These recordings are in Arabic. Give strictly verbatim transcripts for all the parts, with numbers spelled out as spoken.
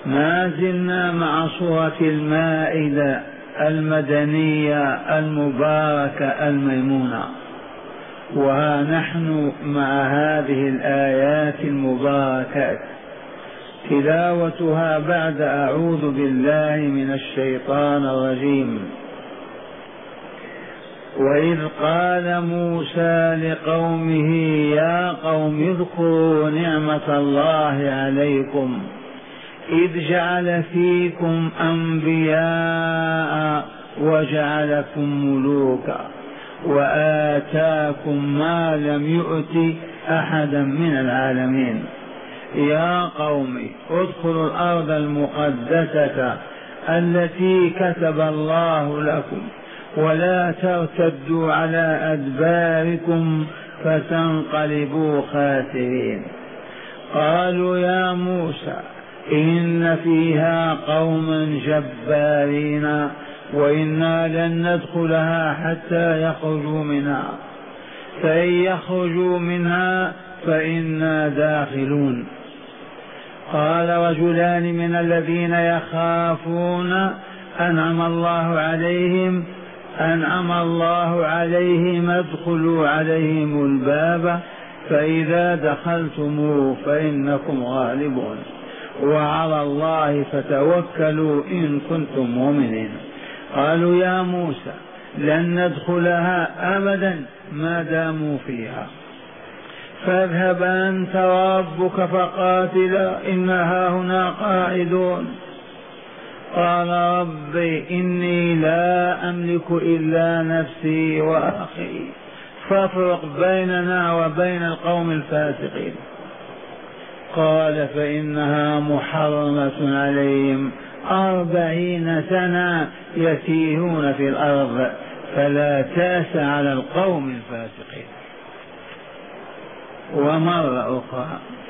ما زلنا مع سورة المائدة المدنية المباركة الميمونة، وها نحن مع هذه الآيات المباركات تلاوتها بعد أعوذ بالله من الشيطان الرجيم. وإذ قال موسى لقومه يا قوم اذكروا نعمة الله عليكم إذ جعل فيكم أنبياء وجعلكم ملوكا وآتاكم ما لم يؤت أحدا من العالمين. يا قوم ادخلوا الأرض المقدسة التي كتب الله لكم ولا ترتدوا على أدباركم فتنقلبوا خاسرين. قالوا يا موسى إن فيها قوما جبارين وإنا لن ندخلها حتى يخرجوا منها فإن يخرجوا منها فإنا داخلون. قال رجلان من الذين يخافون أنعم الله عليهم أنعم الله عليهم ادخلوا عليهم الباب فإذا دخلتموه فإنكم غالبون وعلى الله فتوكلوا إن كنتم مؤمنين. قالوا يا موسى لن ندخلها أبدا ما داموا فيها فاذهب أنت وربك فقاتلا إنها هنا قاعدون. قال ربي إني لا أملك إلا نفسي وأخي فافرق بيننا وبين القوم الفاسقين. قال فإنها محرمة عليهم أربعين سنة يتيهون في الأرض فلا تأس على القوم الفاسقين. ومرة أخرى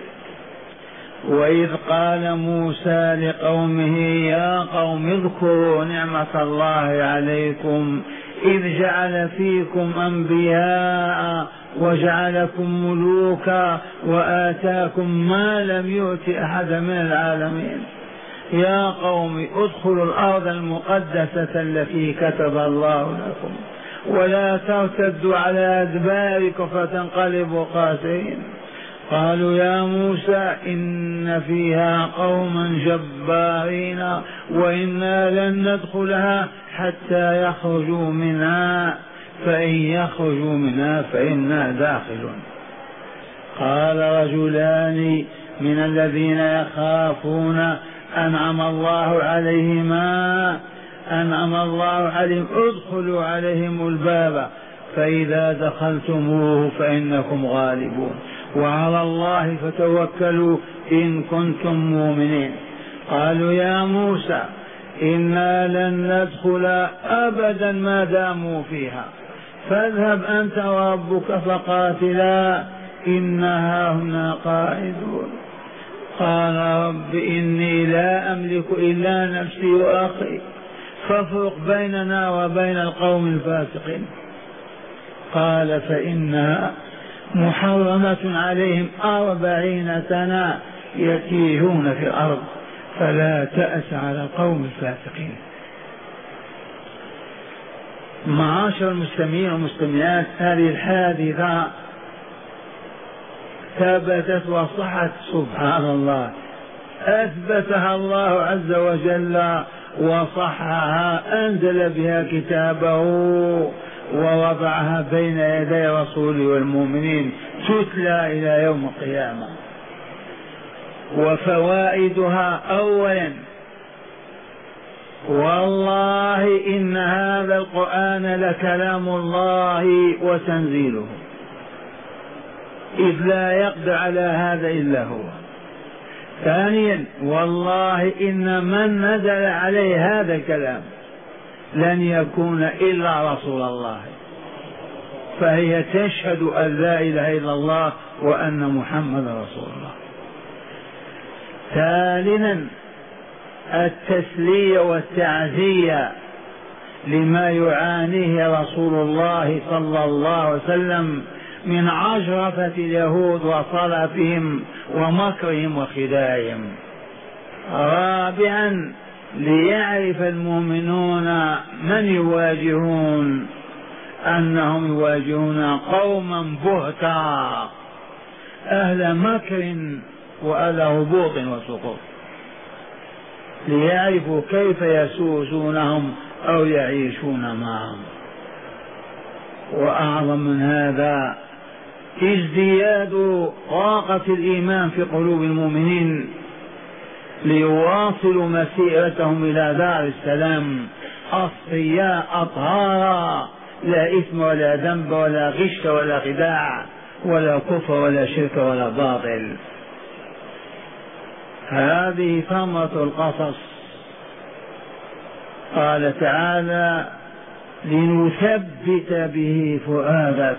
وإذ قال موسى لقومه يا قوم اذكروا نعمة الله عليكم إذ جعل فيكم أنبياء وجعلكم ملوكا وآتاكم ما لم يؤت أحدا من العالمين. يا قوم ادخلوا الأرض المقدسة التي كتب الله لكم ولا ترتدوا على أدباركم فتنقلبوا خاسرين. قالوا يا موسى إن فيها قوما جبارين وإنا لن ندخلها حتى يخرجوا منها فإن يخرجوا منها فإنا داخلون. قال رجلان من الذين يخافون أنعم الله عليهما أنعم الله عليهم ادخلوا عليهم الباب فإذا دخلتموه فإنكم غالبون وعلى الله فتوكلوا إن كنتم مؤمنين. قالوا يا موسى إنا لن ندخل أبدا ما داموا فيها فاذهب أنت وربك فقاتلا إنها هنا قاعدون. قال رب إني لا أملك إلا نفسي وأخي فافرق بيننا وبين القوم الفاسقين. قال فإنها محرمة عليهم أربعين سنة يتيهون في الأرض فلا تأس على القوم الفاسقين. معاشر المسلمين والمسلمات هذه الحادثة ثبتت وصحت سبحان الله أثبتها الله عز وجل وصحها أنزل بها كتابه ووضعها بين يدي رسوله والمؤمنين تتلى إلى يوم القيامة. وفوائدها أولا والله إن هذا القرآن لكلام الله وتنزيله إذ لا يقدر على هذا إلا هو. ثانيا والله إن من نزل عليه هذا الكلام لن يكون إلا رسول الله فهي تشهد أن لا إله إلا الله وأن محمد رسول الله. ثالثا التسلية والتعزية لما يعانيه رسول الله صلى الله عليه وسلم من عجرفة اليهود وصلفهم ومكرهم وخداعهم. رابعا ليعرف المؤمنون من يواجهون أنهم يواجهون قوما بهتا أهل مكر وأهل هبوط وسقوط، ليعرفوا كيف يسوسونهم أو يعيشون معهم. وأعظم من هذا ازدياد طاقة الإيمان في قلوب المؤمنين ليواصلوا مسيرتهم إلى دار السلام أصفياء أطهارا، لا إثم ولا ذنب ولا غش ولا خداع ولا كفر ولا شرك ولا باطل. هذه ثمرة القصص. قال تعالى: لنثبت به فؤادك.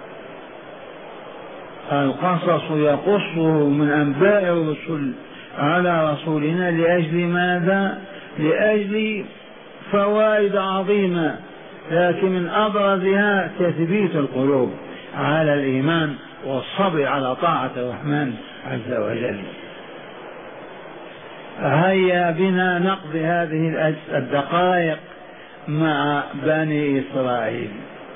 القصص يقصه من أنباء الرسل على رسولنا لأجل ماذا؟ لأجل فوائد عظيمة، لكن من أبرزها تثبيت القلوب على الإيمان والصبر على طاعة الرحمن عز وجل. هيا بنا نقضي هذه الدقائق مع بني إسرائيل.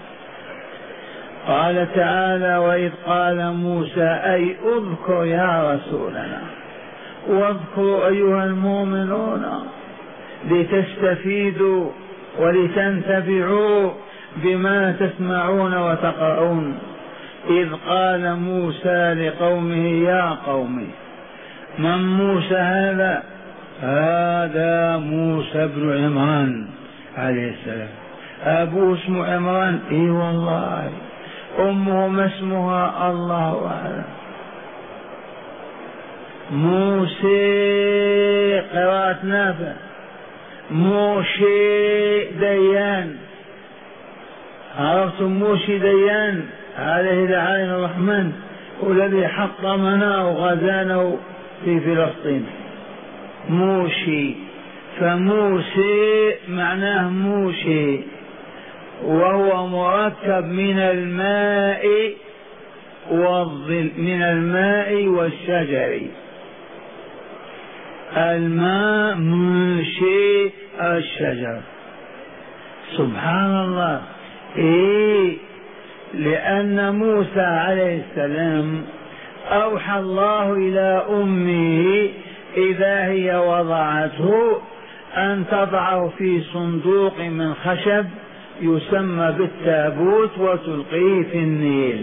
قال تعالى: وإذ قال موسى، أي اذكر يا رسولنا، واذكروا أيها المؤمنون لتستفيدوا ولتنتفعوا بما تسمعون وتقرؤون. إذ قال موسى لقومه: يا قوم. من موسى هذا؟ هذا موسى بن عمران عليه السلام. أبوه اسمه عمران؟ إي والله. أمه ما اسمها؟ الله أعلم. موسى قراءة نافع، موشي ديان. عرفتم موشي ديان؟ عليه لعين الرحمن، والذي حطمنا وغزانا في فلسطين. موشي، فموسى معناه موشي، وهو مركب من الماء والظل، من الماء والشجر. الماء موشي الشجر. سبحان الله. إيه، لأن موسى عليه السلام أوحى الله إلى أمه إذا هي وضعته أن تضعه في صندوق من خشب يسمى بالتابوت وتلقيه في النيل،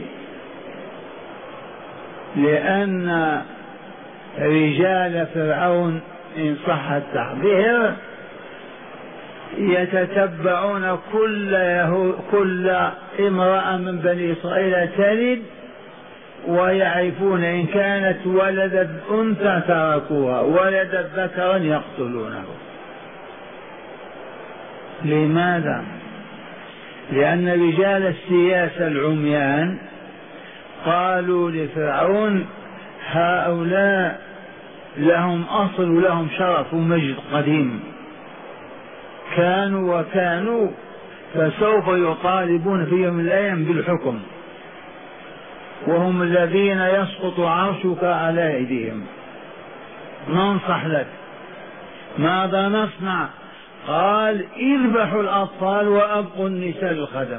لأن رجال فرعون إن صح التعبير يتتبعون كل, كل امرأة من بني إسرائيل تلد، ويعرفون إن كانت ولدت أنثى تركوها، ولدت ذكرا يقتلونه. لماذا؟ لأن رجال السياسة العميان قالوا لفرعون: هؤلاء لهم أصل ولهم شرف ومجد قديم، كانوا وكانوا، فسوف يطالبون في يوم من الأيام بالحكم، وهم الذين يسقط عرشك على أيديهم. ننصح لك، ماذا نصنع؟ قال: اذبحوا الأطفال وأبقوا النساء الخدم.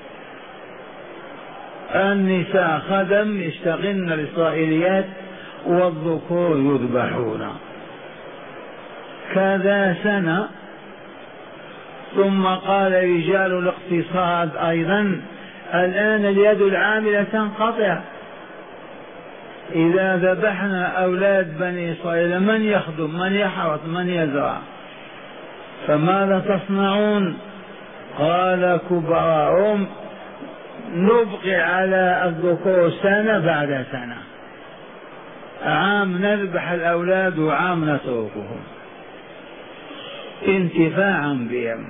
النساء خدم يشتغلن الإسرائيليات، والذكور يذبحون. كذا سنة. ثم قال رجال الاقتصاد أيضا: الآن اليد العاملة تنقطع، إذا ذبحنا أولاد بني إسرائيل من يخدم؟ من يحرث؟ من يزرع؟ فماذا تصنعون؟ قال كبراءهم: نبقي على الذكور سنة بعد سنة، عام نذبح الأولاد وعام نتركهم انتفاعا بهم.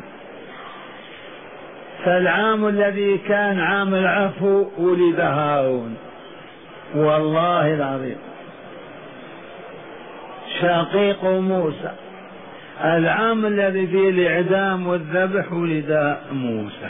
فالعام الذي كان عام العفو ولد هارون، والله العظيم شقيق موسى. العام الذي فيه الإعدام والذبح ولد موسى.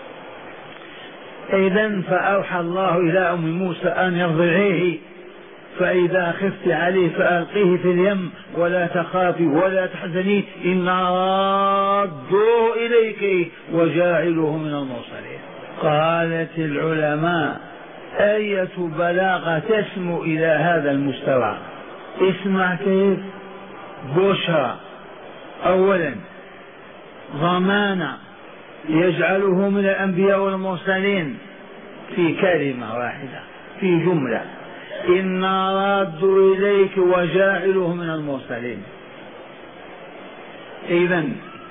إذن فأوحى الله إلى أم موسى أن يرضعيه فإذا خفت عليه فألقيه في اليم ولا تخافي ولا تحزني إنا رادوه إليك وجاعلوه من المرسلين. قالت العلماء أية بلاغة تسمو إلى هذا المستوى. اسمع كيف بشرى أولا ضمانة يجعله من الأنبياء والمرسلين في كلمة واحدة في جملة إنا راد إليك وجاعله من المرسلين. إذن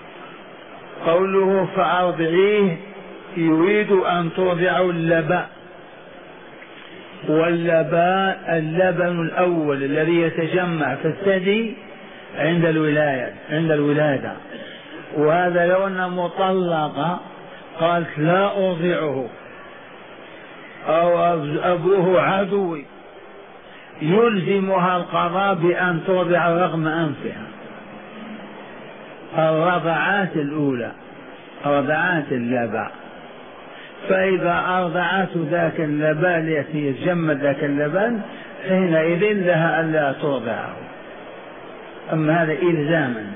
قوله فأرضعيه يريد أن ترضع اللبن، واللبن اللبن الأول الذي يتجمع في الثدي عند الولادة عند الولادة وهذا لو أن مطلقة قالت لا أرضعه أو أبوه عدوي يلزمها القضاء بأن ترضع رغم أنفها. الرضعات الأولى رضعات اللبن، فإذا أرضعت ذاك اللبن التي يتجمد ذاك اللبن حينئذ لها ألا ترضعه. أما هذا إلزاما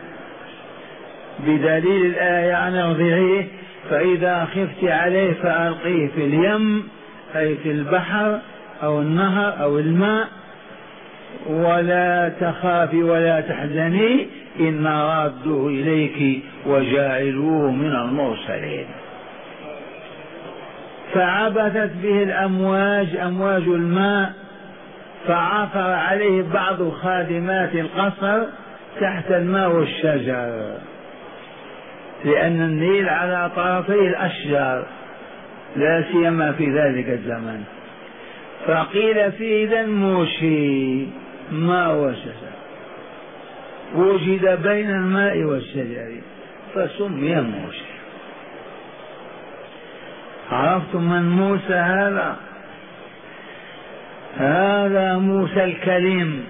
بدليل الآية أن ارضعيه فإذا خفت عليه فألقيه في اليم أي في البحر أو النهر أو الماء ولا تخافي ولا تحزني إنا رادوه إليك وجاعلوه من المرسلين. فعبثت به الأمواج أمواج الماء فعثر عليه بعض خادمات القصر تحت الماء والشجر، لأن النيل على طرفي الأشجار لا سيما في ذلك الزمن. فقيل فيه إذا موشي ماء وشجر وجد بين الماء والشجر فسمي موشي. عرفتم من موسى هذا؟ هذا موسى الكليم،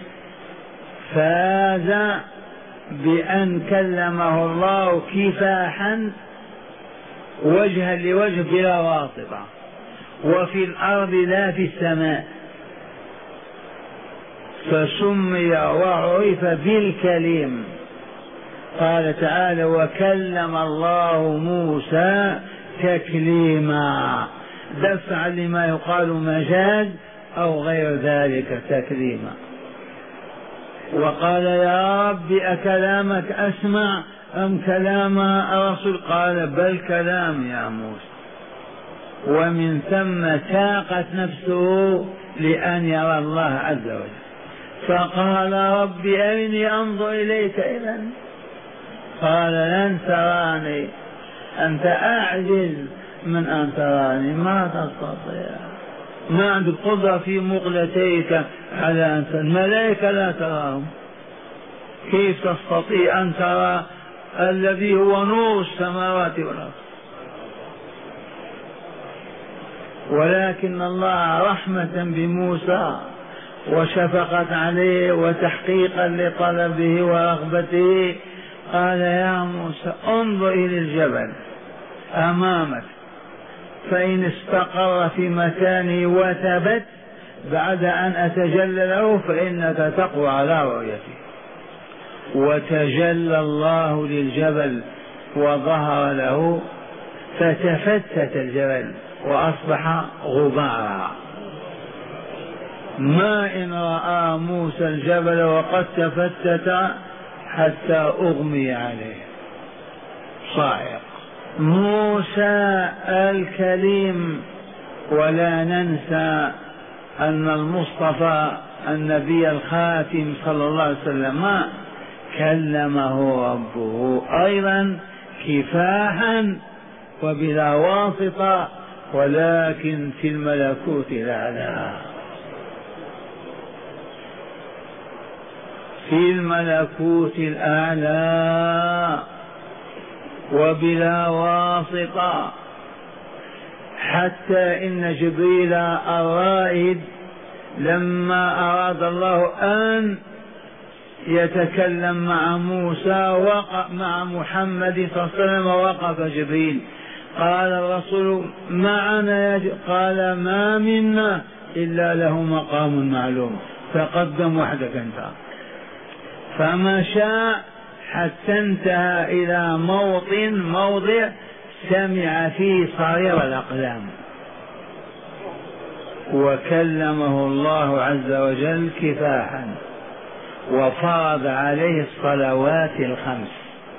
فاز بأن كلمه الله كفاحا وجها لوجه بلا واسطة وفي الأرض لا في السماء، فسمي وعرف بالكليم. قال تعالى وكلم الله موسى تكليما، دفعا لما يقال مجاز أو غير ذلك تكليما. وقال يا رب أكلامك أسمع أم كلام الرسول؟ قال بل كلام يا موسى. ومن ثم ساقت نفسه لأن يرى الله عز وجل، فقال رب أرني أنظر إليك إذا. قال لن تراني، أنت أعجز من أن تراني، ما تستطيع، ما عندك قدرة في مقلتيك على أن ترى الملائكة، لا تراهم، كيف تستطيع أن ترى الذي هو نور السماوات والأرض؟ ولكن الله رحمة بموسى وشفقة عليه وتحقيقا لطلبه ورغبته قال يا موسى انظر إلى الجبل أمامك فإن استقر في مكانه وثبت بعد أن أتجلى له فإنك تقوى على رؤيته. وتجلى الله للجبل وظهر له فتفتت الجبل وأصبح غبارا. ما إن رأى موسى الجبل وقد تفتت حتى أغمي عليه صاعق. موسى الكليم. ولا ننسى أن المصطفى النبي الخاتم صلى الله عليه وسلم كلمه ربه أيضا كفاحا وبلا واسطة، ولكن في الملكوت الأعلى، في الملكوت الأعلى وبلا واسطة. حتى إن جبريل الرائد لما أراد الله أن يتكلم مع موسى وقف مع محمد صلى الله عليه وسلم، وقف جبريل قال الرسول معنا، قال ما منا إلا له مقام معلوم. تقدم وحدك أنت. فمشى حتى انتهى إلى موطن موضع سمع فيه صرير الأقلام، وكلمه الله عز وجل كفاحا، وفرض عليه الصلوات الخمس،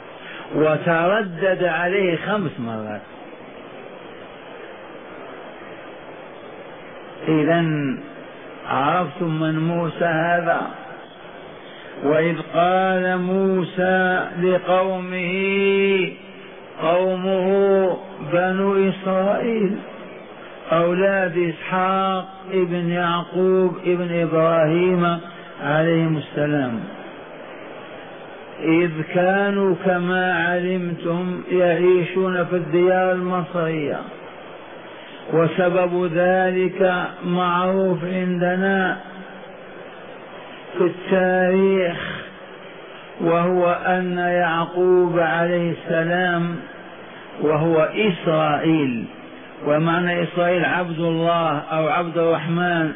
وتردد عليه خمس مرات. إذن عرفتم من موسى هذا؟ وإذ قال موسى لقومه، قومه بنو إسرائيل أولاد إسحاق ابن يعقوب ابن إبراهيم عليهم السلام، إذ كانوا كما علمتم يعيشون في الديار المصرية، وسبب ذلك معروف عندنا في التاريخ، وهو أن يعقوب عليه السلام وهو إسرائيل، ومعنى إسرائيل عبد الله أو عبد الرحمن،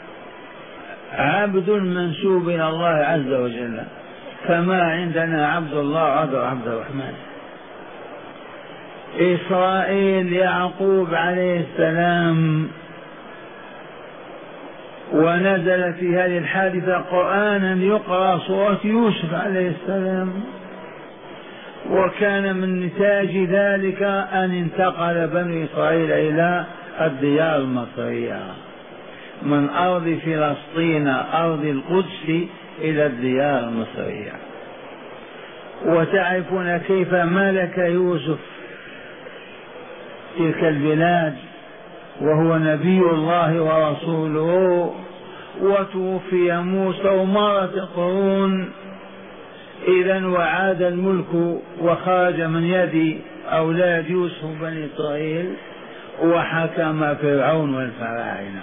عبد منسوب إلى الله عز وجل، كما عندنا عبد الله وعبد الرحمن. إسرائيل يعقوب عليه السلام. ونزل في هذه الحادثة قرآنا يقرأ سورة يوسف عليه السلام، وكان من نتاج ذلك أن انتقل بنو إسرائيل إلى الديار المصرية، من أرض فلسطين أرض القدس إلى الديار المصرية. وتعرفون كيف ملك يوسف تلك البلاد وهو نبي الله ورسوله، وتوفي موسى ومرت القرون، إذن وعاد الملك وخرج من يد أولاد يوسف بني إسرائيل، وحكم فرعون والفراعنة.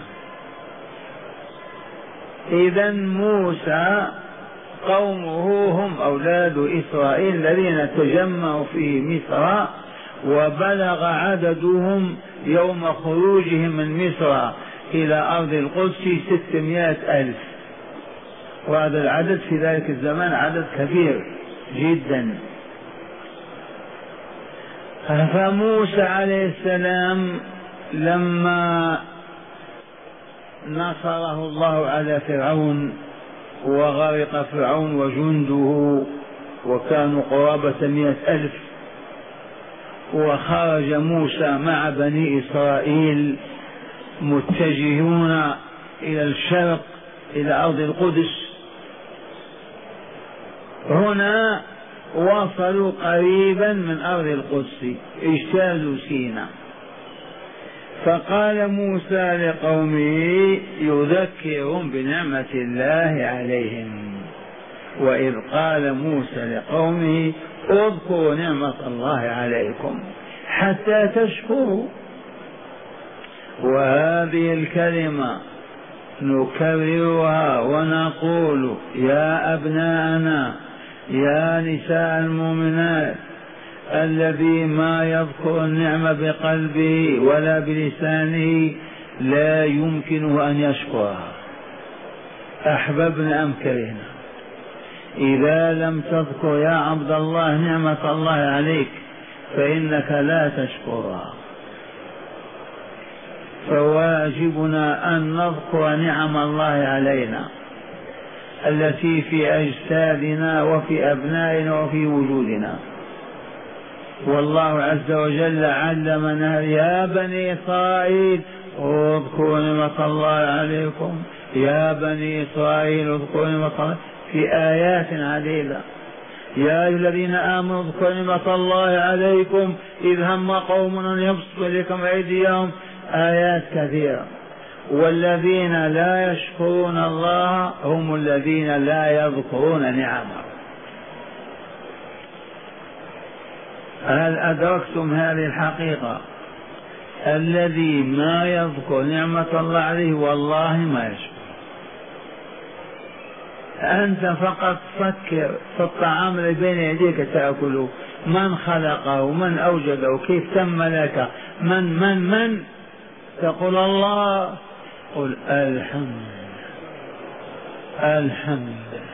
إذن موسى قومه هم أولاد إسرائيل الذين تجمعوا في مصر، وبلغ عددهم يوم خروجهم من مصر إلى أرض القدس ستمائة ألف، وهذا العدد في ذلك الزمان عدد كبير جدا. فموسى عليه السلام لما نصره الله على فرعون وغرق فرعون وجنده، وكانوا قرابة مئة ألف، وخرج موسى مع بني إسرائيل متجهون إلى الشرق إلى أرض القدس. هنا وصلوا قريبا من أرض القدس، اجتازوا سيناء. فقال موسى لقومه يذكرهم بنعمة الله عليهم، وإذ قال موسى لقومه اذكروا نعمة الله عليكم حتى تشكروا. وهذه الكلمة نكررها ونقول يا أبناءنا يا نساء المؤمنات، الذي ما يذكر النعمة بقلبه ولا بلسانه لا يمكنه أن يشكرها، أحببنا أم كرهنا. إذا لم تذكر يا عبد الله نعمة الله عليك فإنك لا تشكرها. فواجبنا أن نذكر نعم الله علينا التي في أجسادنا وفي أبنائنا وفي وجودنا. والله عز وجل علمنا يا بني إسرائيل اذكروا نعمة الله عليكم، يا بني إسرائيل اذكروا نعمة الله في آيات عديدة. يا أيها الذين آمنوا اذكروا نعمة الله عليكم إذ هم قوم أن يبسطوا إليكم أيديهم، آيات كثيرة. والذين لا يشكرون الله هم الذين لا يذكرون نعمه. هل أدركتم هذه الحقيقة؟ الذي ما يذكر نعمة الله عليه والله ما يشكر. أنت فقط فكر في الطعام الذي بين يديك تأكله، من خلقه، من أوجده، كيف تم لك، من من من تقول الله، قل الحمد لله. الحمد لله.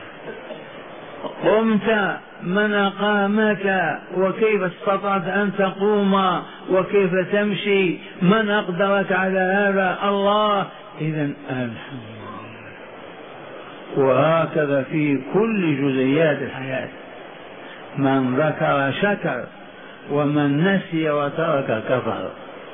قمت، من أقامك؟ وكيف استطعت أن تقوم؟ وكيف تمشي؟ من أقدرك على هذا؟ الله. إذن الحمد لله. وهكذا في كل جزئيات الحياة، من ذكر شكر، ومن نسي وترك كفر.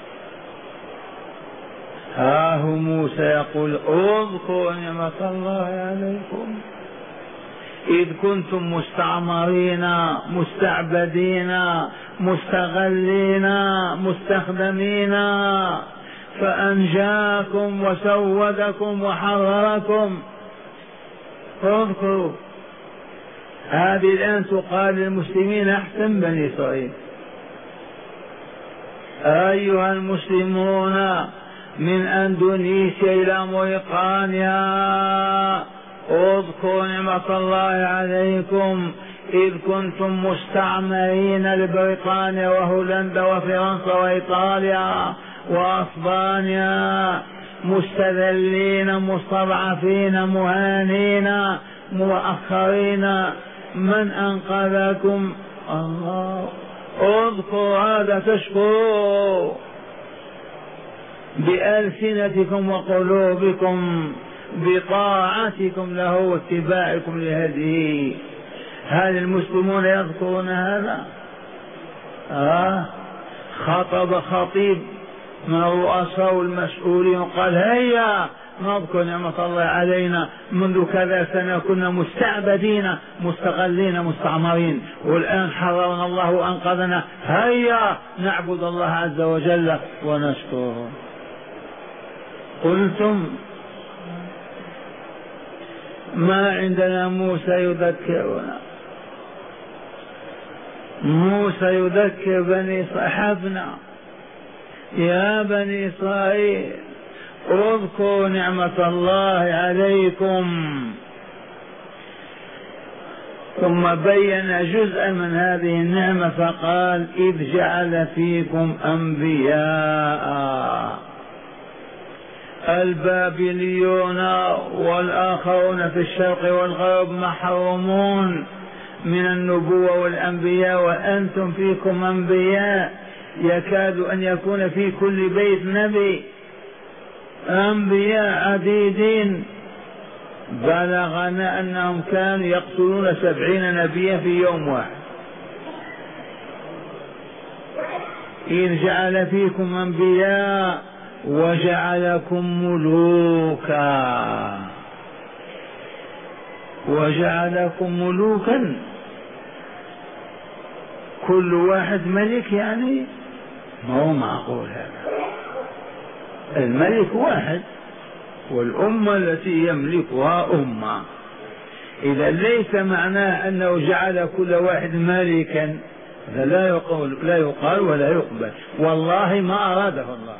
ها هو موسى يقول اذكروا نعمة الله عليكم إذ كنتم مستعمرين مستعبدين مستغلين مستخدمين فأنجاكم وسودكم وحرركم. اذكروا. هذه الآن تقال للمسلمين أحسن بني إسرائيل. أيها المسلمون من أندونيسيا إلى موريتانيا اذكروا نعمة الله عليكم إذ كنتم مستعمرين لبريطانيا وهولندا وفرنسا وإيطاليا وأسبانيا مستذلين مستضعفين مهانين مؤخرين. من أنقذكم؟ الله. اذكروا هذا تشكروا بألسنتكم وقلوبكم بطاعتكم له واتباعكم لهديه. هل المسلمون يذكرون هذا؟ آه. خطب خطيب من الرؤساء والمسؤولين قال هيا نذكر نعمة الله علينا، منذ كذا سنة كنا مستعبدين مستغلين مستعمرين، والآن حررنا الله وأنقذنا، هيا نعبد الله عز وجل ونشكره. قلتم ما عندنا موسى يذكرنا، موسى يذكر بني صحبنا يا بني إسرائيل اذكروا نعمة الله عليكم، ثم بين جزءا من هذه النعمة فقال إذ جعل فيكم أنبياء. البابليون والآخرون في الشرق والغرب محرومون من النبوة والأنبياء، وأنتم فيكم أنبياء، يكاد أن يكون في كل بيت نبي، أنبياء عديدين. بلغنا أنهم كانوا يقتلون سبعين نبيا في يوم واحد. إذ جعل فيكم أنبياء وجعلكم ملوكا، وجعلكم ملوكا، كل واحد ملك يعني؟ ما هو معقول هذا. الملك واحد والأمة التي يملكها أمة. إذا ليس معناه أنه جعل كل واحد ملكا، لا يقول, لا يقال ولا يقبل، والله ما أراده الله.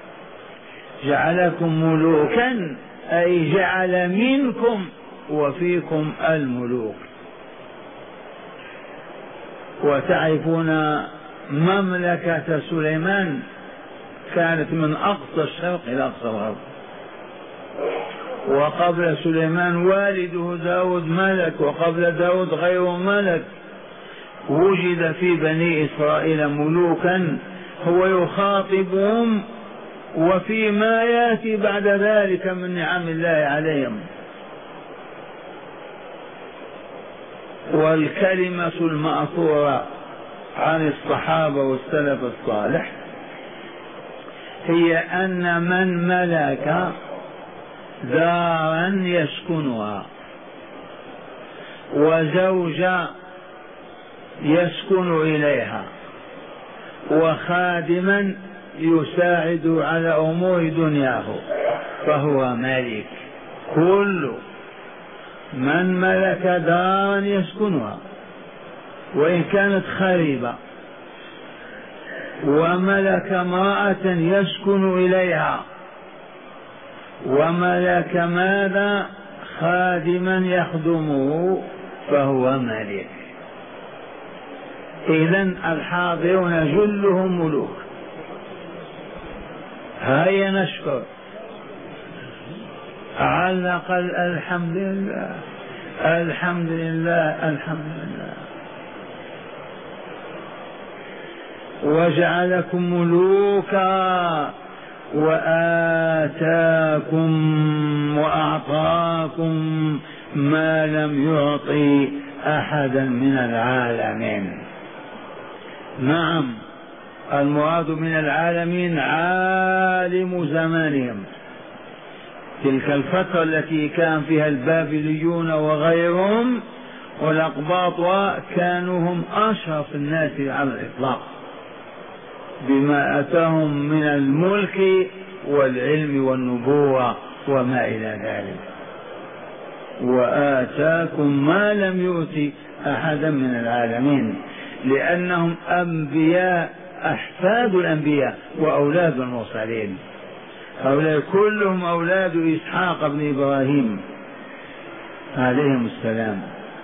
جعلكم ملوكا أي جعل منكم وفيكم الملوك. وتعرفون مملكة سليمان كانت من أقصى الشرق إلى أقصى الغرب، وقبل سليمان والده داود ملك، وقبل داود غير ملك. وجد في بني إسرائيل ملوكا هو يخاطبهم وفيما يأتي بعد ذلك من نعم الله عليهم. والكلمة المأثورة عن الصحابة والسلف الصالح هي أن من ملك دارا يسكنها وزوجا يسكن إليها وخادما يساعد على أمور دنياه فهو ملك. كل من ملك دارا يسكنها وإن كانت خريبة، وملك امرأة يسكن إليها، وملك ماذا؟ خادما يخدمه، فهو ملك. إذن الحاضرون جلهم ملوك. هيا نشكر. علق الحمد لله الحمد لله الحمد لله. وجعلكم ملوكا وآتاكم وأعطاكم ما لم يعطي أحدا من العالمين. نعم، المراد من العالمين عالم زمانهم، تلك الفترة التي كان فيها البابليون وغيرهم والأقباط كانوا هم أشرف الناس على الإطلاق بما أتاهم من الملك والعلم والنبوة وما إلى ذلك. وآتاكم ما لم يؤت أحدا من العالمين، لأنهم أنبياء أحفاد الأنبياء وأولاد المرسلين، هؤلاء كلهم أولاد إسحاق بن إبراهيم عليهم السلام.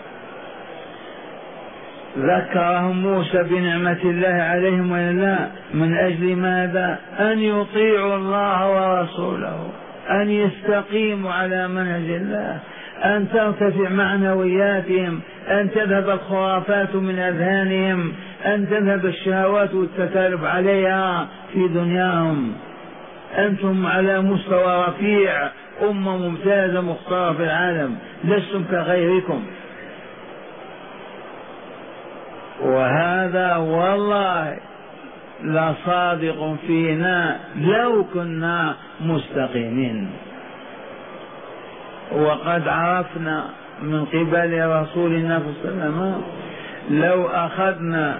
ذكرهم موسى بنعمة الله عليهم ولا من أجل ماذا؟ أن يطيعوا الله ورسوله، أن يستقيموا على منهج الله، أن ترتفع معنوياتهم، أن تذهب الخرافات من أذهانهم، أن تذهب الشهوات والتكالب عليها في دنياهم. أنتم على مستوى رفيع، أمة ممتازة مختارة في العالم، لستم كغيركم. وهذا والله لصادق فينا لو كنا مستقيمين. وقد عرفنا من قبل رسولنا صلى الله عليه وسلم لو أخذنا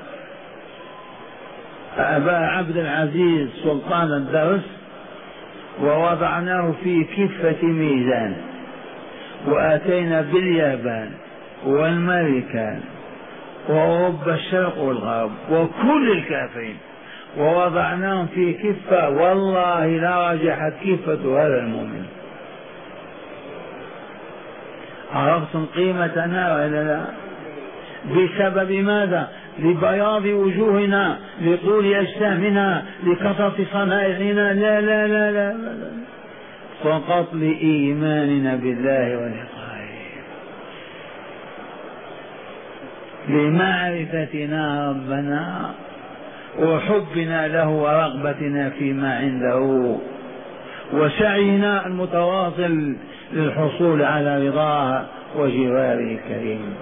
أبا عبد العزيز سلطان الدرس ووضعناه في كفة ميزان وآتينا باليابان والماريكان وأوروبا الشرق والغرب وكل الكافرين ووضعناهم في كفة، والله لا رجحت كفة هذا المؤمن. عرفتم قيمتنا ولا لا؟ بسبب ماذا؟ لبياض وجوهنا، لطول أجسامنا، لكثرة صنائعنا؟ لا لا لا لا, لا. فقط لإيماننا بالله ولقائه، لمعرفتنا ربنا وحبنا له ورغبتنا فيما عنده وسعينا المتواصل للحصول على رضاه وجواره الكريم.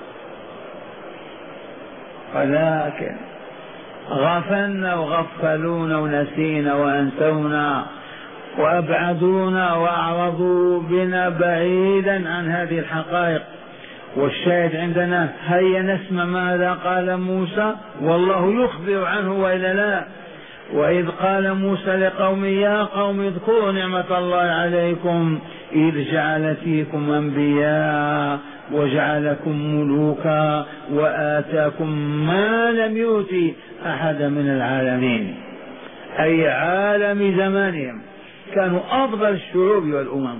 ولكن غفلنا وغفلونا ونسينا وأنسونا وأبعدونا وأعرضوا بنا بعيدا عن هذه الحقائق. والشاهد عندنا هيا نسمع ماذا قال موسى، والله يخبر عنه وإلا لا. وإذ قال موسى لقومه يا قوم اذكروا نعمة الله عليكم إذ جعل فيكم أنبياء وجعلكم ملوكا وآتاكم ما لم يؤت أحدا من العالمين، أي عالم زمانهم، كانوا أفضل الشعوب والأمم.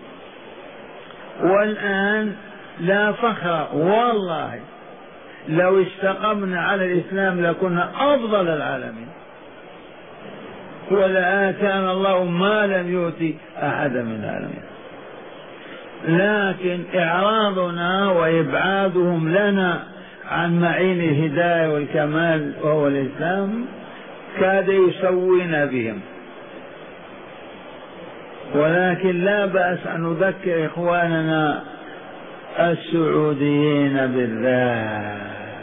والآن لا فخر، والله لو استقمنا على الإسلام لكنا أفضل العالمين، ولآتانا الله ما لم يؤت أحدا من العالمين. لكن إعراضنا وإبعادهم لنا عن معين الهداية والكمال وهو الإسلام كاد يسوينا بهم. ولكن لا بأس أن نذكر إخواننا السعوديين بالله.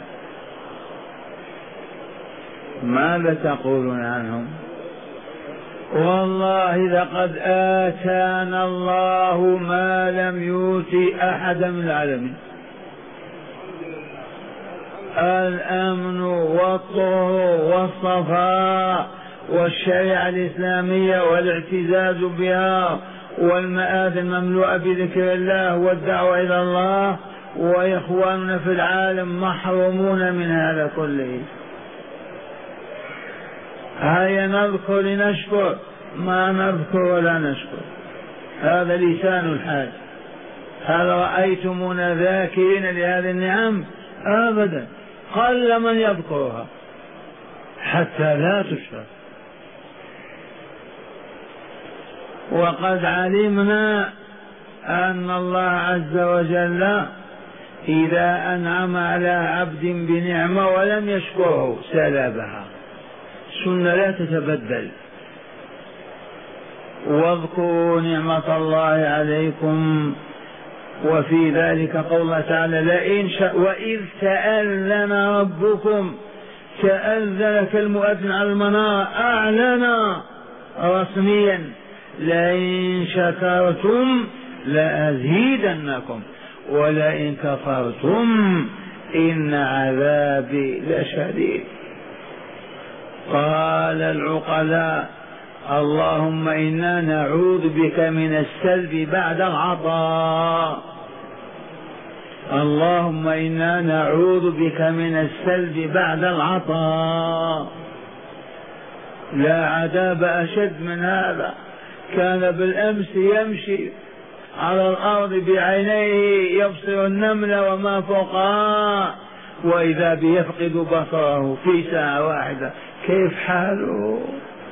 ماذا تقولون عنهم؟ والله لقد آتانا الله ما لم يؤت أحدا من العالمين، الأمن والطهر والصفاء والشريعة الإسلامية والاعتزاز بها والمآذن المملوءة بذكر الله والدعوة إلى الله، وإخواننا في العالم محرومون من هذا كله. هيا نذكر لنشكر، ما نذكر ولا نشكر، هذا لسان الحال. هل رأيتمونا ذاكرين لهذه النعم؟ أبدا، قل من يذكرها حتى لا تشكر. وقد علمنا أن الله عز وجل إذا أنعم على عبد بنعمة ولم يشكره سلبها، سنة لا تتبدل. واذكروا نعمة الله عليكم وفي ذلك قول الله تعالى لئن شاء وإذ تأذن ربكم، تأذن كالمؤذن على المنار، أعلن رسميا لئن شكرتم لأزيدنكم ولئن كفرتم إن عذابي لشديد. قال العقلاء اللهم إنا نعوذ بك من السلب بعد العطاء، اللهم إنا نعوذ بك من السلب بعد العطاء. لا عذاب أشد من هذا. كان بالأمس يمشي على الأرض بعينيه يبصر النمل وما فوقها، وإذا بيفقد بصره في ساعة واحدة، كيف حاله؟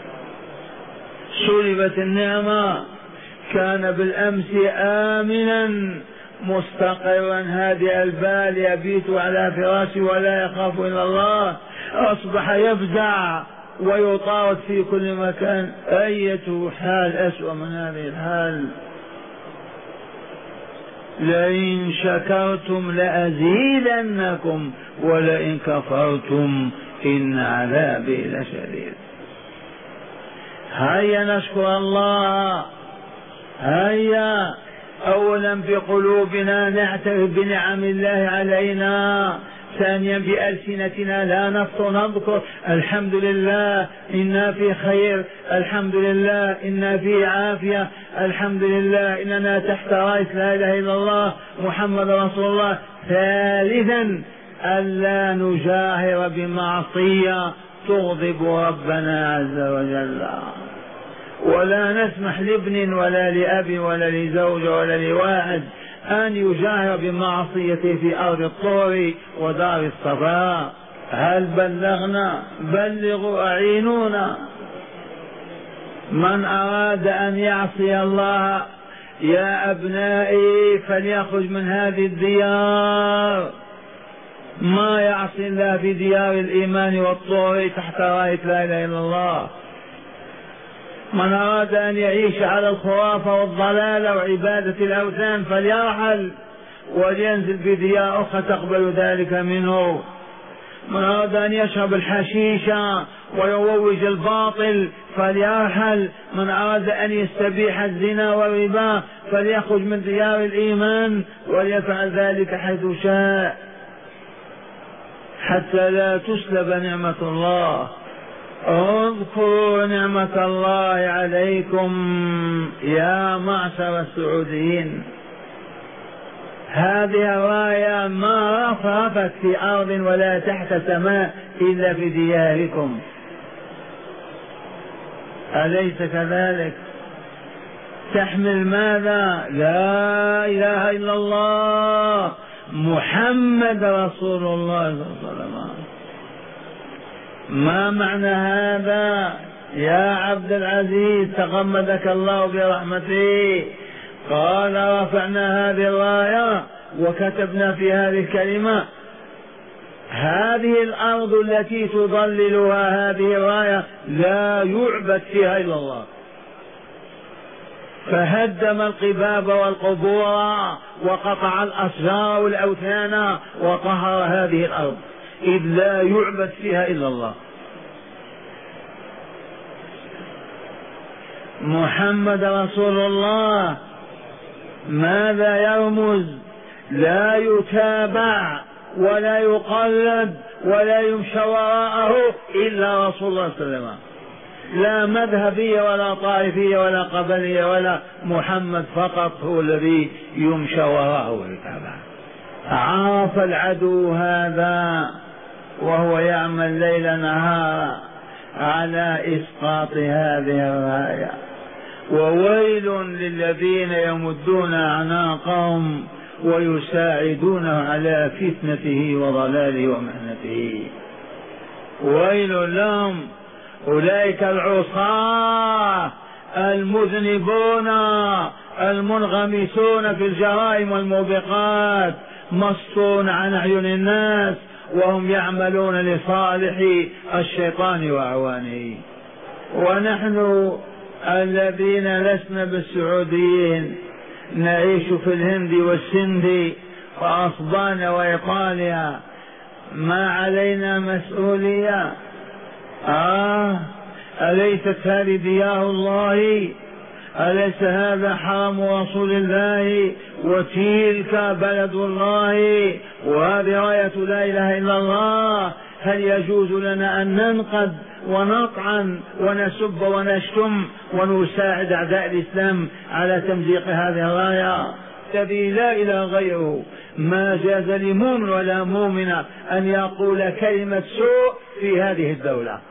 سلبت النعمة. كان بالأمس آمنا مستقرا هادئ البال يبيت على فراشه ولا يخاف إلا الله، أصبح يفزع ويطارد في كل مكان. أية حال أسوأ من هذه الحال؟ لئن شكرتم لأزيدنكم ولئن كفرتم إن عذابي لشديد. هيا نشكر الله، هيا أولا بقلوبنا نعترف بنعم الله علينا، ثانيا بألسنتنا لا نفطر نذكر الحمد لله إنا في خير، الحمد لله إنا في عافية، الحمد لله إننا تحت راية لا إله إلا الله محمد رسول الله. ثالثا ألا نجاهر بمعصية تغضب ربنا عز وجل، ولا نسمح لابن ولا لأب ولا لزوج ولا لواحد أن يجاهر بمعصيته في أرض الطور ودار الصفاء. هل بلغنا؟ بلغوا أعينونا. من أراد أن يعصي الله يا أبنائي فليخرج من هذه الديار، ما يعصي الله في ديار الإيمان والطور تحت راية لا إله إلا الله. من أراد أن يعيش على الخرافة والضلال وعبادة الأوثان فليرحل ولينزل في ديار أخرى تقبل ذلك منه. من أراد أن يشرب الحشيش ويروج الباطل فليرحل. من أراد أن يستبيح الزنا والربا فليخرج من ديار الإيمان وليفعل ذلك حيث شاء، حتى لا تسلب نعمة الله. اذكروا نعمة الله عليكم يا معشر السعوديين. هذه الراية ما رفرفت في أرض ولا تحت سماء إلا في دياركم، أليس كذلك؟ تحمل ماذا؟ لا إله إلا الله محمد رسول الله صلى الله عليه وسلم. ما معنى هذا يا عبد العزيز تغمدك الله برحمته؟ قال رفعنا هذه الراية وكتبنا في هذه الكلمة هذه الأرض التي تظللها هذه الراية لا يعبد فيها إلا الله، فهدم القباب والقبور وقطع الأشجار والأوثان وطهر هذه الأرض إذ لا يعبد فيها إلا الله. محمد رسول الله ماذا يرمز؟ لا يتابع ولا يقلد ولا يمشى وراءه إلا رسول الله صلى الله عليه وسلم، لا مذهبية ولا طائفية ولا قبلية ولا محمد فقط هو الذي يمشى وراءه ويتابع. عرف العدو هذا وهو يعمل ليل نهار على إسقاط هذه الراية. وويل للذين يمدون أعناقهم ويساعدون على فتنته وضلاله ومحنته. ويل لهم، أولئك العصاة المذنبون المنغمسون في الجرائم والموبقات مصون عن أعين الناس وهم يعملون لصالح الشيطان وأعوانه. ونحن الذين لسنا بالسعوديين نعيش في الهند والسند وأسبان وإيطاليا ما علينا مسؤولية؟ آه أليست هذه ديار الله؟ أليس هذا حرم رسول الله؟ وتلك بلد الله، وهذه راية لا إله إلا الله. هل يجوز لنا أن ننقد ونطعن ونسب ونشتم ونساعد أعداء الإسلام على تمزيق هذه الراية الذي لا إله غيره؟ ما جاز لمؤمن ولا مؤمنة أن يقول كلمة سوء في هذه الدولة،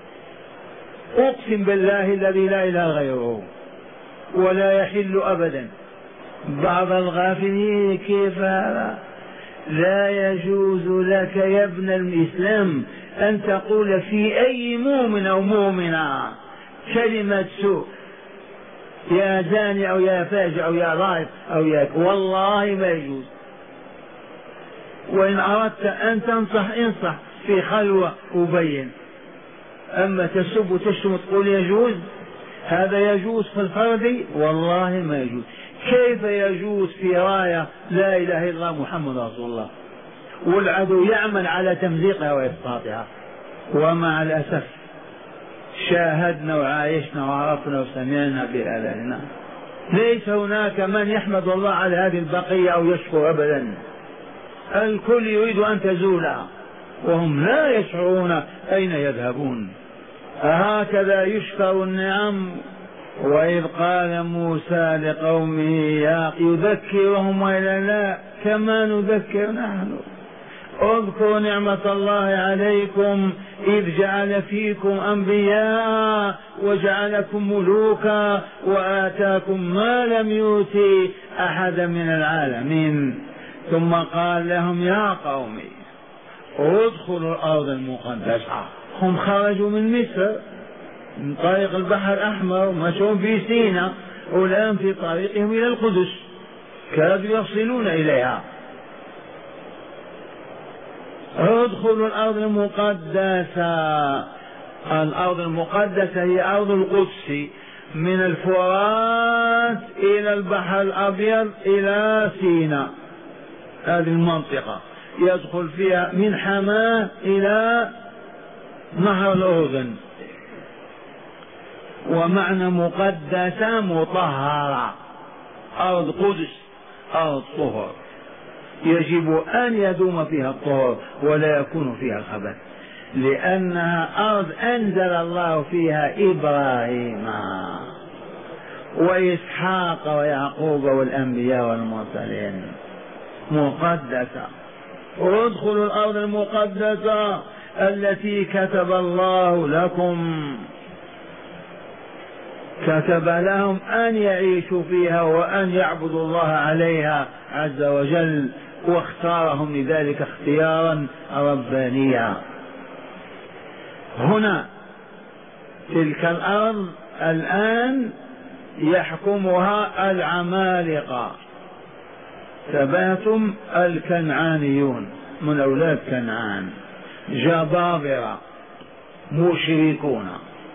أقسم بالله الذي لا إله غيره، ولا يحل أبدا. بعض الغافلين كيف هذا؟ لا يجوز لك يا ابن الإسلام أن تقول في أي مؤمن أو مؤمنة كلمة سوء، يا زاني أو يا فاجر أو يا ضائف أو يا، والله ما يجوز. وإن أردت أن تنصح انصح في خلوة وبين، أما تسب وتشتم وتقول يجوز، هذا يجوز في الفرد؟ والله ما يجوز. كيف يجوز في راية لا إله إلا الله محمد رسول الله والعدو يعمل على تمزيقها وإسقاطها؟ ومع الأسف شاهدنا وعايشنا وعرفنا وسمعنا بآلائنا. ليس هناك من يحمد الله على هذه البقية أو يشكر أبدا، الكل يريد أن تزول وهم لا يشعرون أين يذهبون. هكذا يشكر النعم. وإذ قال موسى لقومه يذكرهم وإلا لا كما نذكر نحن، اذكروا نعمة الله عليكم إذ جعل فيكم أنبياء وجعلكم ملوكا وآتاكم ما لم يؤت أحدا من العالمين. ثم قال لهم يا قوم ادخلوا الأرض المقدسة. هم خرجوا من مصر من طريق البحر الأحمر مشوا في سيناء، والآن في طريقهم إلى القدس كادوا يصلون إليها. ادخلوا الأرض المقدسة. الأرض المقدسة هي أرض القدس، من الفرات إلى البحر الأبيض إلى سيناء، هذه المنطقة يدخل فيها من حماه إلى نهر الأردن. ومعنى مقدسة مطهرة، أرض قدس أرض طهر، يجب أن يدوم فيها الطهر ولا يكون فيها الخبث، لأنها أرض أنزل الله فيها إبراهيم وإسحاق ويعقوب والأنبياء والمرسلين. مقدسة. ادخلوا الأرض المقدسة التي كتب الله لكم، كتب لهم أن يعيشوا فيها وأن يعبدوا الله عليها عز وجل، واختارهم لذلك اختيارا ربانيا. هنا تلك الأرض الآن يحكمها العمالقة، ثباتهم الكنعانيون من أولاد كنعان، جبابرة مشركون،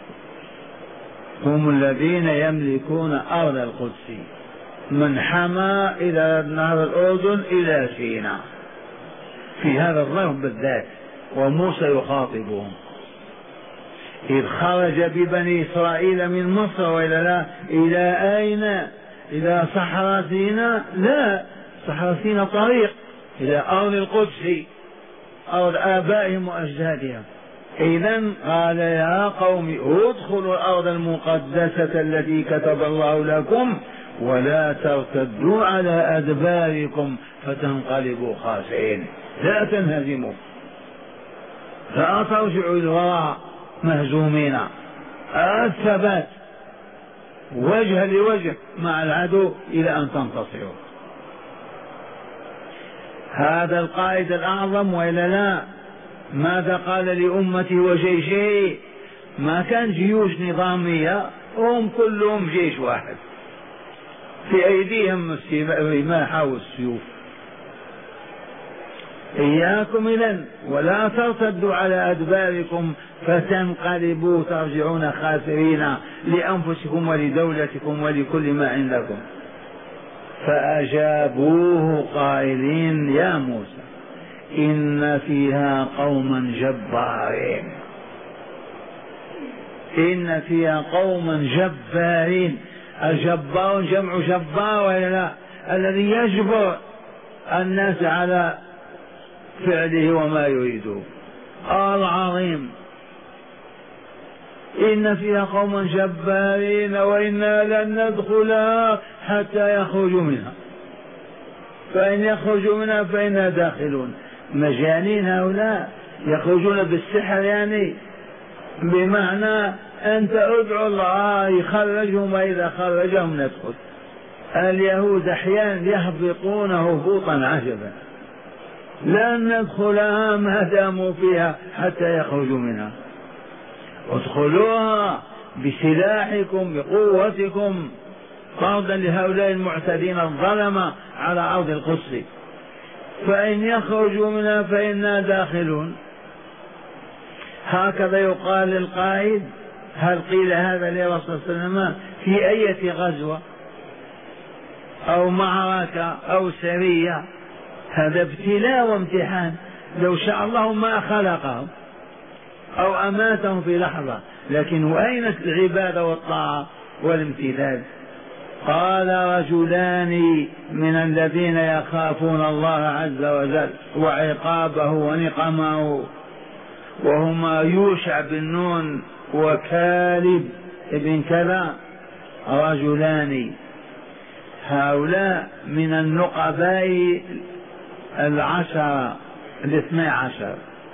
هم الذين يملكون أرض القدس من حما إلى نهر الأردن إلى سيناء في هذا الظرف بالذات. وموسى يخاطبهم إذ خرج ببني إسرائيل من مصر وإلى لا إلى أين؟ إلى صحراء سيناء؟ لا، صحراء سيناء طريق إلى أرض القدس، أرض آبائهم وأجدادهم. إذن قال يا قوم ادخلوا الأرض المقدسة التي كتب الله لكم ولا ترتدوا على أدباركم فتنقلبوا خاسئين. لا تنهزموا، لا ترجعوا إلى الوراء مهزومين، الثبات وجه لوجه مع العدو إلى أن تنتصروا. هذا القائد الأعظم وإلا لا؟ ماذا قال لأمته وجيشه؟ ما كان جيوش نظامية، هم كلهم جيش واحد، في أيديهم الرماح والسيوف. إياكم إذن ولا ترتدوا على أدباركم فتنقلبوا ترجعون خاسرين لأنفسكم ولدولتكم ولكل ما عندكم. فأجابوه قائلين يا موسى إن فيها قوما جبارين، إن فيها قوما جبارين. الجبار جمع جبار ولا لا؟ الذي يجبر الناس على فعله وما يريده. العظيم إن فيها قوما جبارين وإنا لن ندخلها حتى يخرجوا منها، فإن يخرجوا منها فإنا داخلون. مجانين هؤلاء يخرجون بالسحر، يعني بمعنى أنت ادعو الله يخرجهم وإذا خرجهم ندخل. اليهود أحيانا يهبطون هبوطا عجبا، لن ندخلها ما داموا فيها حتى يخرجوا منها. ادخلوها بسلاحكم بقوتكم طردا لهؤلاء المعتدين الظلمة على أرض القدس، فإن يخرجوا منها فإنا داخلون. هكذا يقال للقائد. هل قيل هذا للرسول صلى الله عليه وسلم في أي غزوة أو معركة أو سرية؟ هذا ابتلاء وامتحان. لو شاء الله ما خلقهم أو أماتهم في لحظة، لكن أين العبادة والطاعة والامتثال؟ قال رجلان من الذين يخافون الله عز وجل وعقابه ونقمه، وهما يوشع بن نون وكالب ابن كذا، رجلان هؤلاء من النقباء العشرة الاثنى عشر.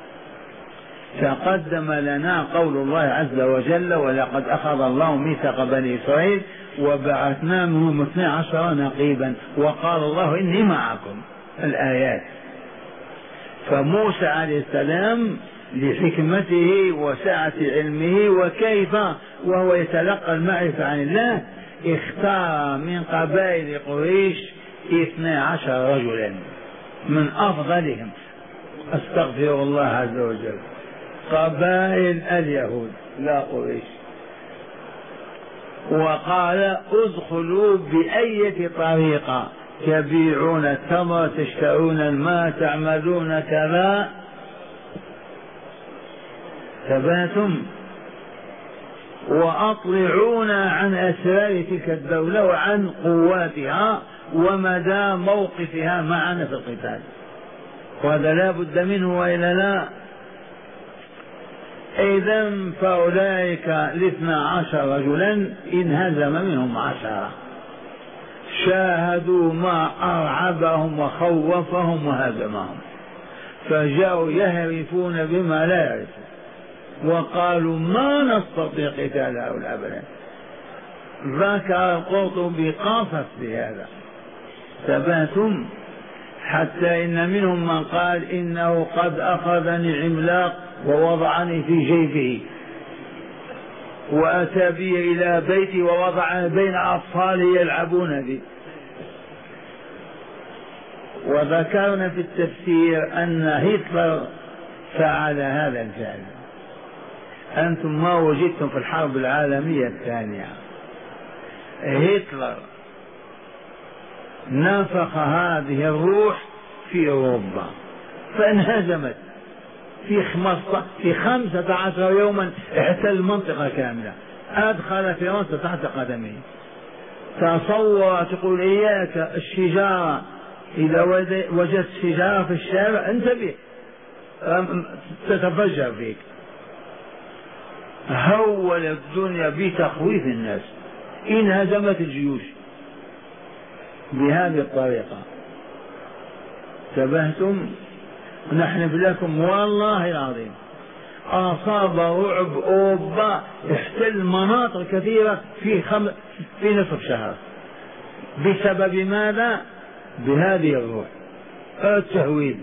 تقدم لنا قول الله عز وجل ولقد أخذ الله ميثاق بني إسرائيل وبعثنا منهم اثنى عشر نقيبا وقال الله إني معكم، الآيات. فموسى عليه السلام لحكمته وسعة علمه وكيف وهو يتلقى المعرفة عن الله اختار من قبائل قريش اثنى عشر رجلا من أفضلهم، أستغفر الله عز وجل، قبائل اليهود لا قريش. وقال ادخلوا بأية طريقة تبيعون التمر تشترون الماء تعملون كذا، ثباتم وأطلعونا عن أسرار تلك الدولة وعن قواتها ومدى موقفها معنا في القتال، وهذا لا بد منه وإلا لا. إذا فأولئك الاثنى عشر رجلا انهزم منهم عشرة، شاهدوا ما أرعبهم وخوفهم وهزمهم، فجاءوا يهرفون بما لا يعرفون وقالوا ما نستطيع قتال هؤلاء أبدا. ذكر القرطبي قاصص بهذا، ثباتم حتى إن منهم من قال إنه قد أخذني عملاق ووضعني في جيبه وأتى بي إلى بيتي ووضعني بين أطفالي يلعبون بي. وذكرنا في التفسير أن هتلر فعل هذا الفعل. أنتم ما وجدتم في الحرب العالمية الثانية هتلر نفخ هذه الروح في أوروبا فانهزمت في في خمسة عشر يوما، احتل منطقة كاملة، أدخل فرنسا تحت قدمه. تصور تقول إياك الشجارة، إذا وجدت شجارة في الشارع انتبه تتفجر فيك. هول الدنيا بتخويف الناس، انهزمت الجيوش بهذه الطريقة. تبهتم نحن لكم والله العظيم أصاب رعب أوروبا، احتل مناطق كثيرة في خم... في نصف شهر. بسبب ماذا؟ بهذه الروح التهويل.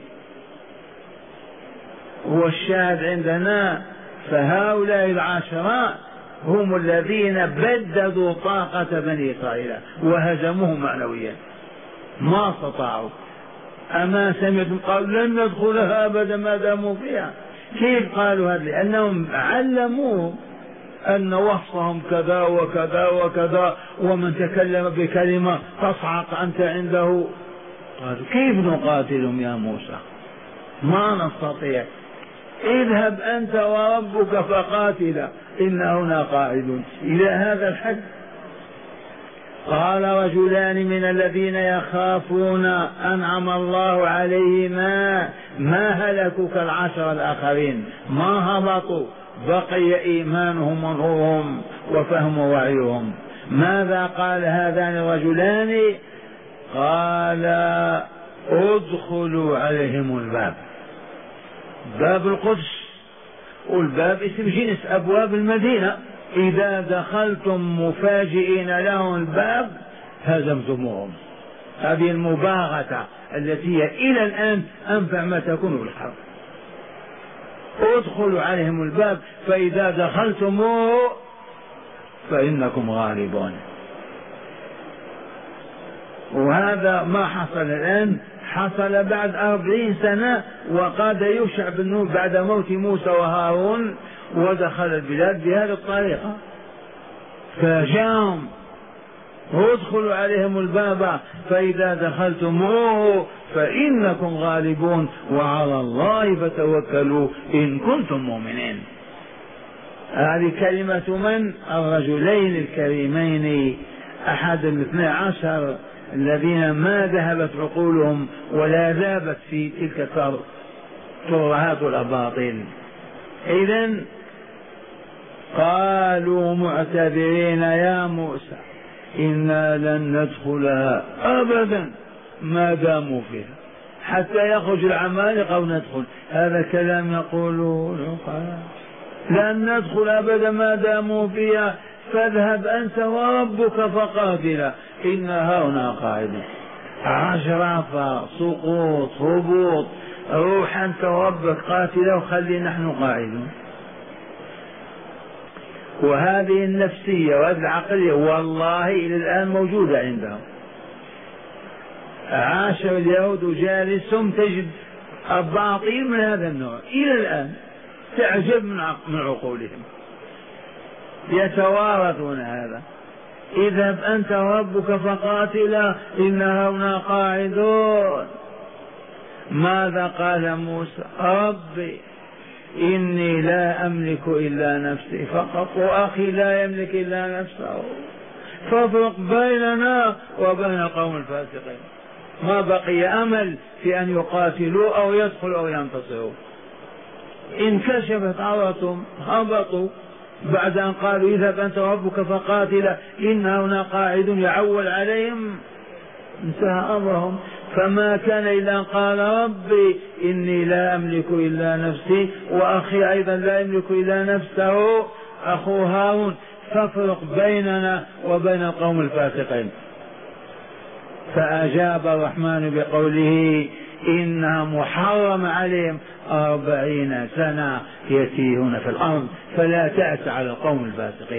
والشاهد عندنا فهؤلاء العشرة هم الذين بددوا طاقة بني إسرائيل وهزموهم معنويا، ما استطاعوا. أما سمعتم قالوا لن ندخلها أبدا ما داموا فيها؟ كيف قالوا هذا؟ لأنهم علموهم أن وصفهم كذا وكذا وكذا، ومن تكلم بكلمة تصعق أنت عنده. قالوا كيف نقاتلهم يا موسى؟ ما نستطيع، اذهب أنت وربك فقاتلا إنا هنا قاعدون. إلى هذا الحد. قال رجلان من الذين يخافون أنعم الله عليهما ما هلكوا كالعشر الآخرين، ما هبطوا، بقي إيمانهم ونورهم وفهم وعيهم. ماذا قال هذان الرجلان؟ قال ادخلوا عليهم الباب. باب القدس، والباب اسم جنس أبواب المدينة، إذا دخلتم مفاجئين لهم الباب هزمتموهم. هذه المباغتة التي هي إلى الآن أنفع ما تكون في الحرب. ادخلوا عليهم الباب فإذا دخلتموه فإنكم غالبون. وهذا ما حصل الآن، حصل بعد أربعين سنة، وقاد يوشع بن نون بعد موت موسى وهارون ودخل البلاد بهذه الطريقة. فجاءهم ادخلوا عليهم الباب فإذا دخلتموه فإنكم غالبون وعلى الله فتوكلوا إن كنتم مؤمنين. هذه كلمة من؟ الرجلين الكريمين أحد الاثنى عشر الذين ما ذهبت عقولهم ولا ذابت في تلك الترهات والأباطيل. إذن قالوا معتذرين يا موسى إنا لن ندخلها أبدا ما داموا فيها حتى يخرج العمالقة أو ندخل. هذا كلام يقولون لن ندخل أبدا ما داموا فيها، فاذهب أنت وربك فقاتلا إنا هنا قاعدون. عشرة سقوط هبوط، روح أنت وربك قاتلا وخلي نحن قاعدون. وهذه النفسية وهذه العقلية والله إلى الآن موجودة عندهم. عاشر اليهود وجالسهم تجد أباطيل من هذا النوع إلى الآن، تعجب من عقولهم، يتوارثون هذا. اذهب أنت وربك فقاتلا إنا هنا قاعدون. ماذا قال موسى؟ ربي إني لا أملك إلا نفسي فقط وأخي لا يملك إلا نفسه، فافرق بيننا وبين القوم الفاسقين. ما بقي أمل في أن يقاتلوا أو يدخلوا أو ينتصروا. انكشفت عورتهم هبطوا بعد أن قالوا اذهب أنت وربك فقاتلا إنا هنا قاعدون، يعول عليهم، انتهى أمرهم. فما كان إلا أن قال ربي إني لا أملك إلا نفسي وأخي أيضا لا يملك إلا نفسه أخو هارون، فافرق بيننا وبين القوم الفاسقين. فأجاب الرحمن بقوله إنها محرم عليهم أربعين سنة يتيهون في الأرض، فلا تأس على القوم الفاسقين.